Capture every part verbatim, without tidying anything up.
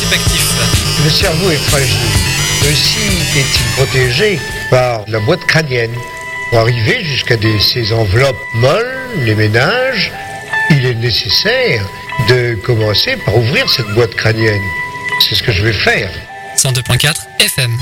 hyperactif. Le cerveau est fragile. Aussi est-il protégé par la boîte crânienne. Pour arriver jusqu'à des, ces enveloppes molles, les méninges, il est nécessaire de commencer par ouvrir cette boîte crânienne. C'est ce que je vais faire. cent deux point quatre F M.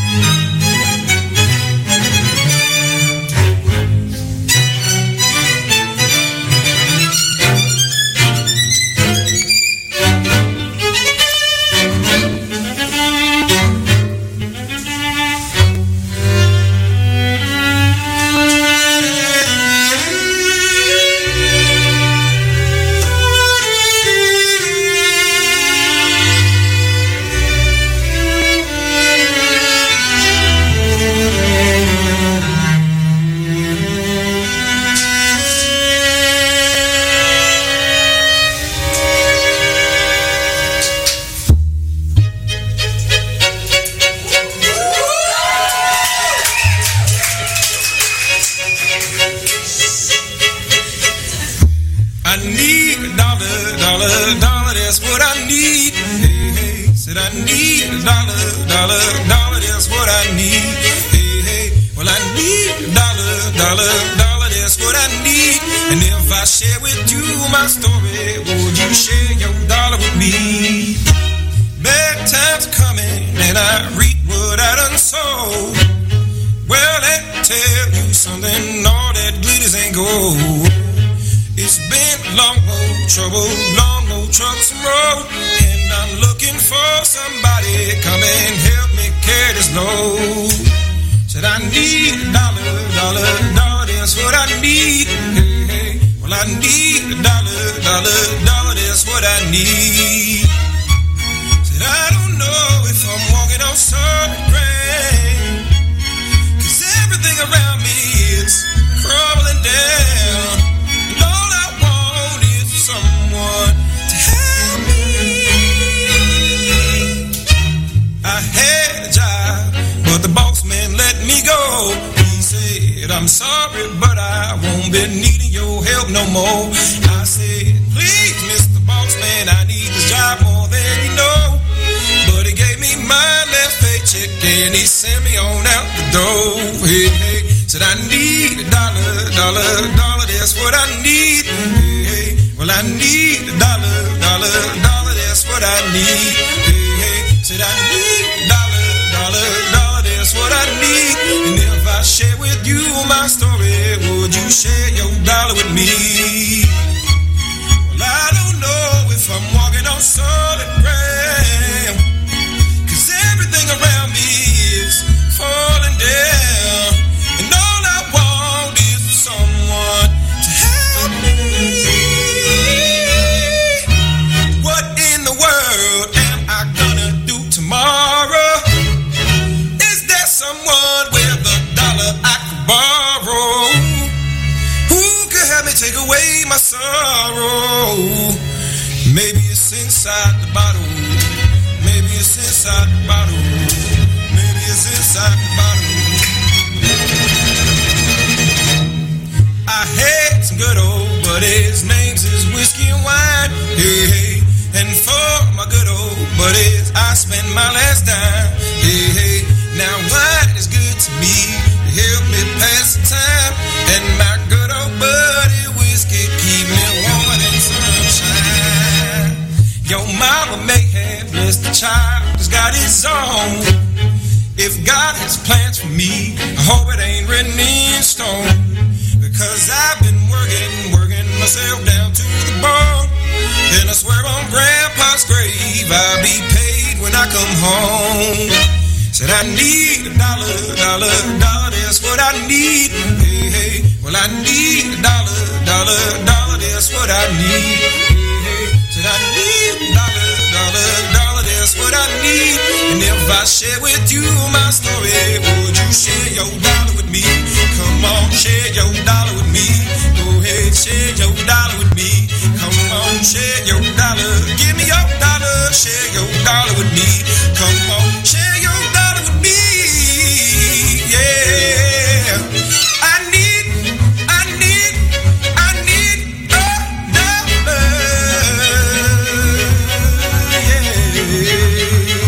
Yeah.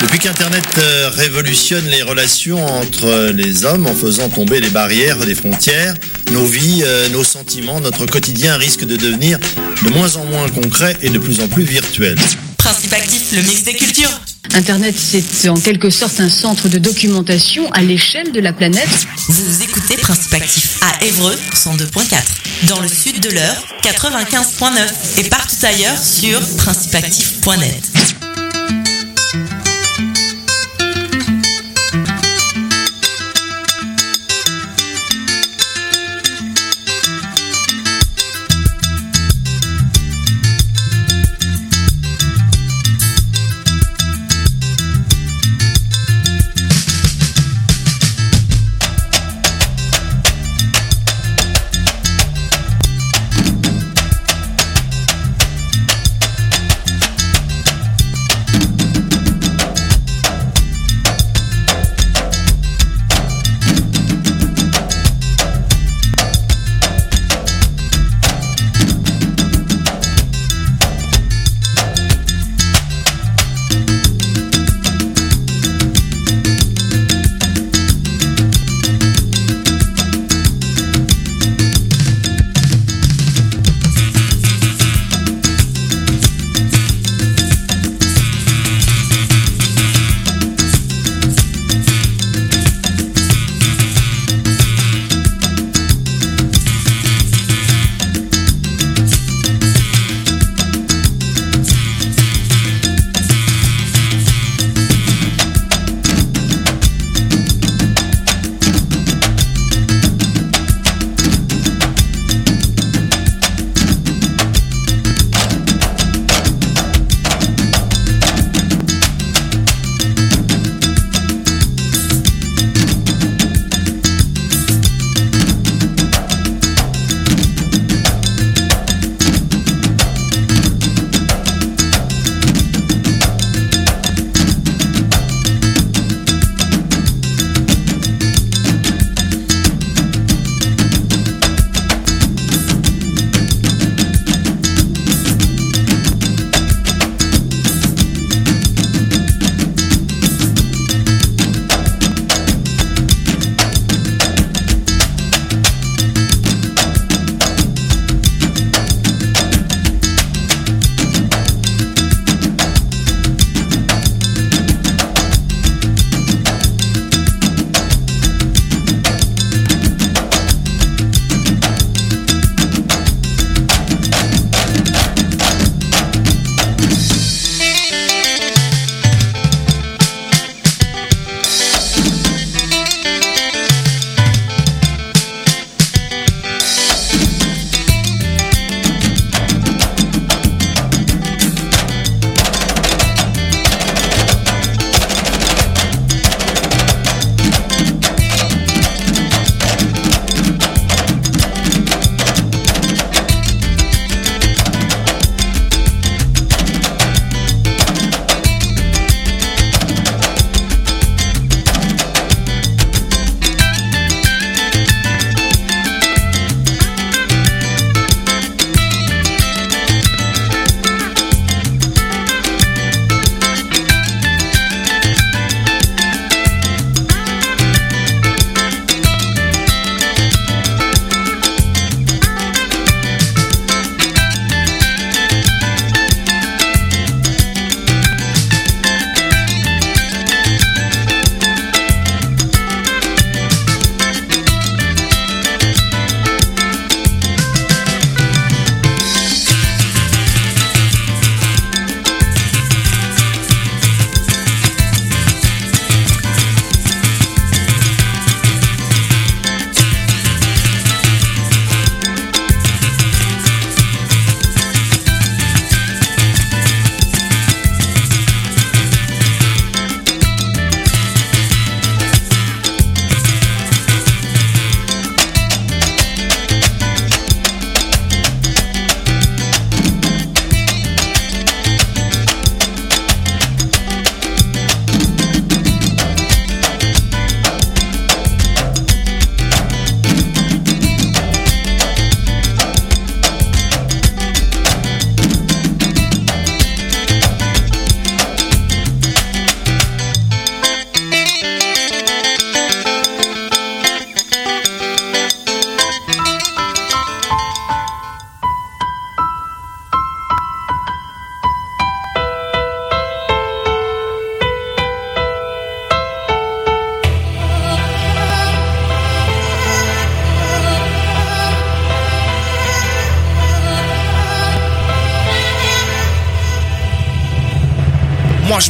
Depuis qu'Internet euh, révolutionne les relations entre les hommes en faisant tomber les barrières des frontières, nos vies, euh, nos sentiments, notre quotidien risquent de devenir de moins en moins concrets et de plus en plus virtuels. Principe Actif, le mix des cultures. Internet, c'est en quelque sorte un centre de documentation à l'échelle de la planète. Vous écoutez Principe Actif à Évreux, cent deux point quatre. Dans le sud de l'Eure, quatre-vingt-quinze point neuf. Et partout ailleurs sur principe actif point net.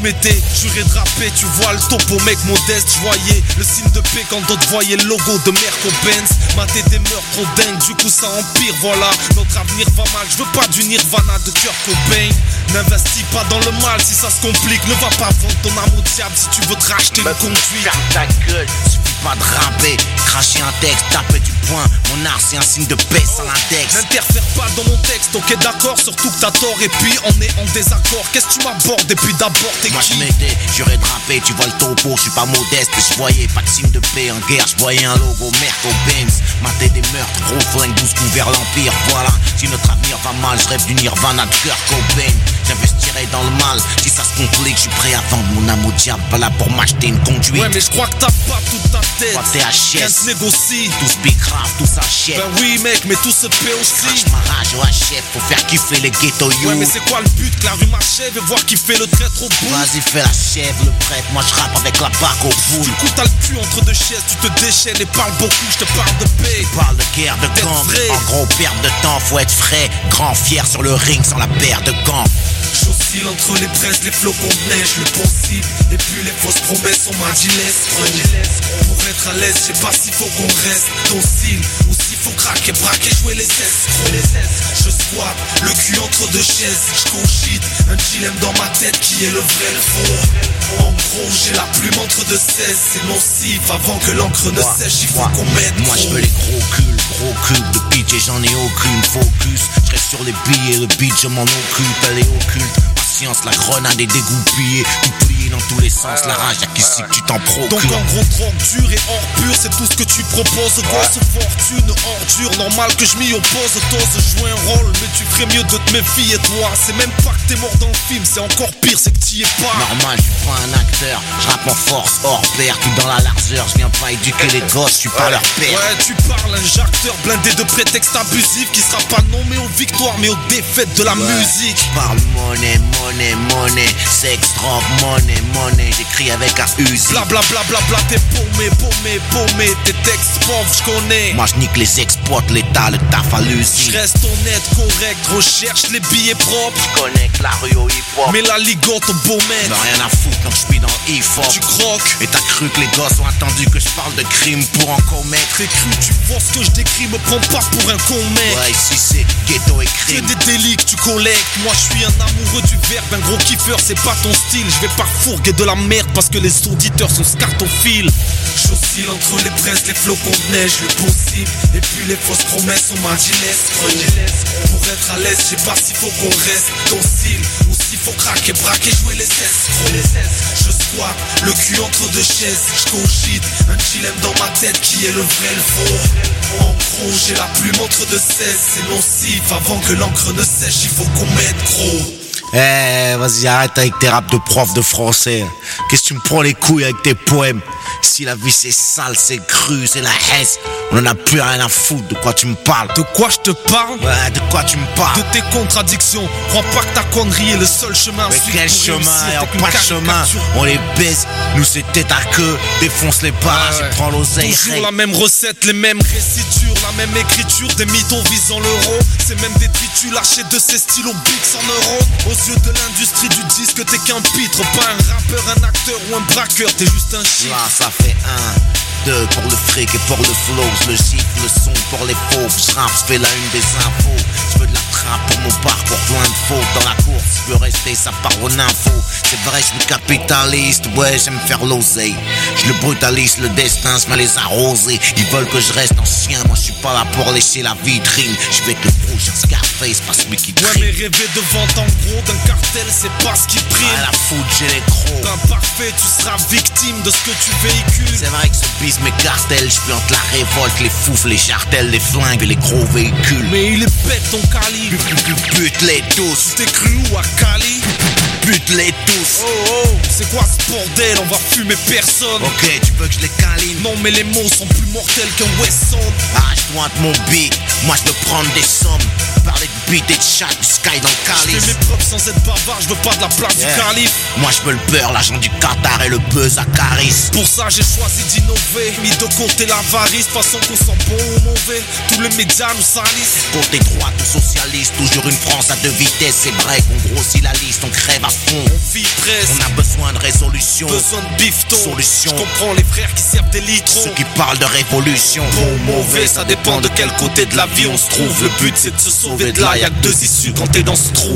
m'étais juré de rapper, tu vois le topo mec modeste. J'voyais le signe de paix quand d'autres voyaient le logo de Merco-Benz. Mater des meurtres trop dingues, du coup ça empire, voilà. Notre avenir va mal, je veux pas du Nirvana de Kurt Cobain. N'investis pas dans le mal si ça se complique. Ne va pas vendre ton âme au diable si tu veux te racheter une conduite. Ferme ta gueule, suffit pas de rapper. Cracher un texte, taper du poing. Mon art c'est un signe de paix sans l'index. N'interfère pas dans mon texte, ok d'accord, surtout que t'as tort. Et puis on est en désaccord, qu'est-ce que tu m'abordes? Et puis d'abord t'es Moi qui? je m'étais juré de rapper, tu vois le topo, je suis pas modeste. Mais je voyais pas de signe de paix en guerre, je voyais un logo Merco-Benz. Mater des meurtres, gros flingue, douze coups vers l'empire. Voilà, si notre avenir va mal, je rêve du Nirvana de Kurt Cobain. J'investirai dans le mal, si ça se complique, je suis prêt à vendre mon âme au diable. Pas là pour m'acheter une conduite. Ouais mais je crois que t'as pas toute ta tête. Toi t'es H Rien S, se négocie. tous big rap, tous achètent. Ben oui mec, mais tout se paie aussi. Crache ma rage au H F, faut faire kiffer les ghetto Ouais youth. mais c'est quoi le but? Que la rue m'achève et voir qui fait le traître au bout. Vas-y fais la chèvre, le prêtre, moi je rappe avec la barque au bout. Du coup t'as le cul entre deux chaises, tu te déchaînes et parles beaucoup, je te parle de paix. Parle de guerre, de D'être gang. vrai. En gros, perte de temps, faut être frais. Grand fier sur le ring sans la paire de gants. J'oscille entre les braises, les flocons de neige, le possible. Et puis les fausses promesses, on m'a dit laisse, laisse. Pour être à l'aise, je sais pas s'il faut qu'on reste docile ou s'il faut craquer, braquer, jouer les escrocs. Je squatte, le cul entre deux chaises, je cogite. Un dilemme dans ma tête qui est le vrai, le faux. En gros, j'ai la plume entre deux seize, c'est nocif. Avant que l'encre ne Moi, sèche, il faut moi, qu'on mette Moi je trop. veux les gros culs, gros culs de bitch et j'en ai aucune focus. Je reste sur les billets, le beat je m'en occupe, elle est occulte. Patience, la grenade est dégoupillée, tout plié dans tous les sens, la rage y'a qu'ici que tu t'en procures. Donc en gros drogue dure et hors pur, c'est tout ce que tu proposes. Grosse fortune, ordure, normal que je m'y oppose. T'oses jouer un rôle, mais tu ferais mieux de te méfier toi. C'est même pas que t'es mort dans le film, c'est encore pire, c'est que t'y es pas. Normal, je suis pas un acteur, je rappe en force, hors pair, tout dans la largeur, je viens pas éduquer les gosses, je suis pas leur père. Ouais, tu parles, un jacteur blindé de prétextes abusifs qui sera pas nommé aux victoires mais aux défaites de la Ouais. musique. Je parle monnaie, monnaie, monnaie, sexe, drogue, monnaie, monnaie, j'écris avec un Uzi. Bla bla bla bla bla, t'es paumé, paumé, paumé, tes textes pauvres, je connais. Moi je nique les exploits, l'état, le taf à Je l'usine. reste honnête, correct, recherche les billets propres. Je connecte la rue au hip-hop. Mais la ligote au beau Mais maître. rien à foutre quand je suis dans le hip-hop. Tu croques. Et t'as cru que les gosses ont attendu que je parle de crime pour en commettre? T'es cru, tu vois ce que je décris, me prends pas pour un con mec. Ouais, ici c'est ghetto et C'est crime. des délits que tu collectes. Moi je suis un amoureux du verbe, un gros kiffeur, c'est pas ton style. Je vais pas fourguer de la merde parce que les auditeurs sont scartophiles. J'oscille entre les braises, les flocons de neige, le possible. Et puis les fausses promesses, on m'a dit laisse. Pour être à l'aise, je sais pas s'il faut qu'on reste docile ou s'il faut craquer, braquer, jouer les escrocs. Je squatte, le cul entre deux chaises, je cogite. Un dilemme dans ma tête qui est le vrai, le faux. En gros, j'ai la plume entre deux seize, c'est nocif. Avant que l'encre ne sèche, il faut qu'on mette gros. Eh, vas-y, arrête avec tes raps de prof de français. Qu'est-ce que tu me prends les couilles avec tes poèmes? Si la vie c'est sale, c'est cru, c'est la haisse, on en a plus rien à foutre. De quoi tu me parles? De quoi je te parle? Ouais, de quoi tu me parles? De tes contradictions. Crois pas que ta connerie est le seul chemin. Mais Suivre quel pour chemin? réussir, Et en t'es qu'une pas de chemin, caricature. on les baise, nous c'est tête à queue, défonce les barrages Ouais, ouais. et prends l'oseille. Toujours règle. la même recette, les mêmes récitures, la même écriture, des mythos visant l'euro. C'est même des titus lâchés de ces stylos Bix en euros. Aux yeux de l'industrie du disque, t'es qu'un pitre, pas un rappeur, un acteur ou un braqueur, t'es juste un chiffre. Là ça fait un, deux pour le fric et pour le flow, le chiffre, le son pour les faux. Je rappe, je fais la une des infos. Je veux de la trappe pour mon parcours, plein de fautes dans la course. Je veux rester, ça part en info. C'est vrai, je suis capitaliste, ouais, j'aime faire l'oseille. Je le brutalise, le destin se met les arroser. Ils veulent que je reste ancien, moi je suis pas là pour lécher la vitrine. Je vais être le prochain Scarface, pas celui qui Ouais, trime. mais rêver de vente en gros d'un cartel, c'est pas ce qui prime. À la foutre, j'ai les crocs. Ben parfait, tu seras victime de ce que tu véhicules. C'est vrai que ce bis mes cartels, je suis entre la révolte, les foufles, les chartels, les flingues et les gros véhicules. Mais il est bête ton calibre. Bute-les tous, T'es cru où à Cali? bute-les tous. Oh oh, c'est quoi ce bordel? On va fumer personne. Ok, tu veux que je les câline? Non mais les mots sont plus mortels qu'un Wesson. Arrache-toi de mon beat, moi je veux prendre des sommes. Parler de beat et de chat, du sky dans le Je calice. fais mes preuves sans être bavard, je veux pas de la place Yeah. du calife. Moi je veux le beurre, l'argent du Qatar et le buzz à Caris. Pour ça j'ai choisi d'innover, mis de côté l'avarice, façon qu'on sent bon ou mauvais, tous les médias nous salissent. Côté droite ou socialiste, toujours une France à deux vitesses. C'est vrai qu'on grossit la liste, on crève à fond. On vit presse, On a besoin de résolution. besoin de bifton. Solution. Je comprends les frères qui servent des litrons. Ceux qui parlent de révolution. Bon ou mauvais, ça dépend de quel côté de la vie on se trouve. Le but c'est de se sauver de là, y'a que deux issues quand t'es dans ce trou.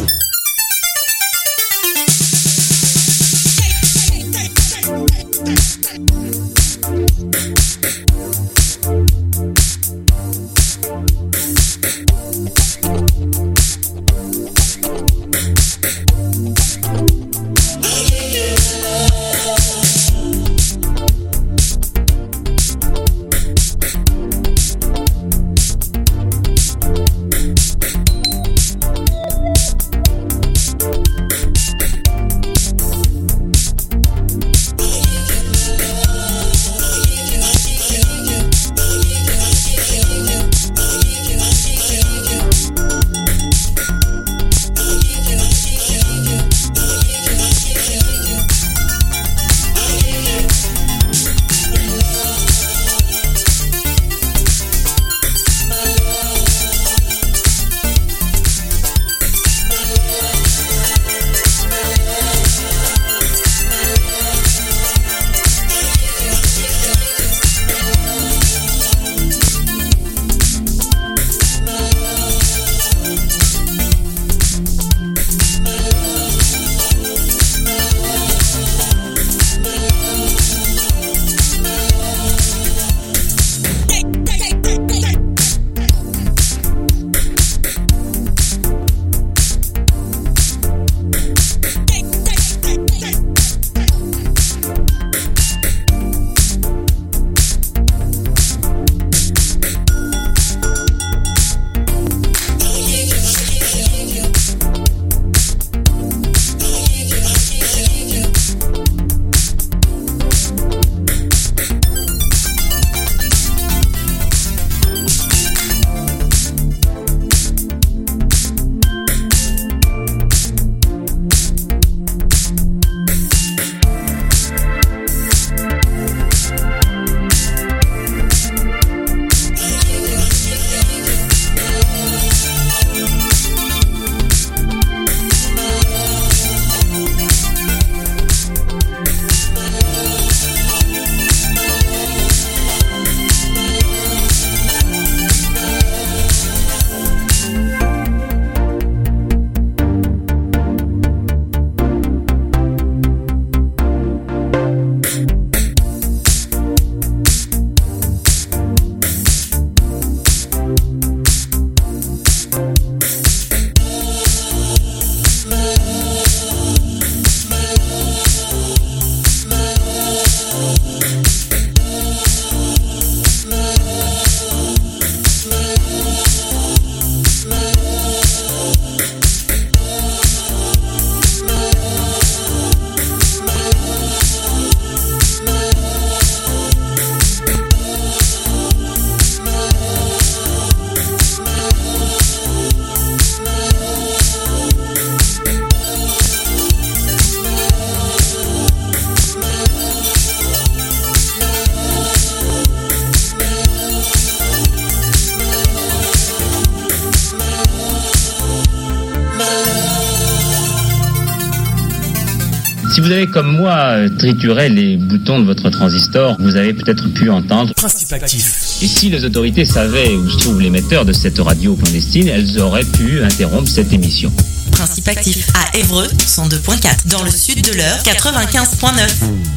Si vous avez comme moi trituré les boutons de votre transistor, vous avez peut-être pu entendre Principe actif. Et si les autorités savaient où se trouve l'émetteur de cette radio clandestine, elles auraient pu interrompre cette émission. Principe actif à Évreux, cent deux point quatre. Dans le sud de l'Eure, quatre-vingt-quinze point neuf.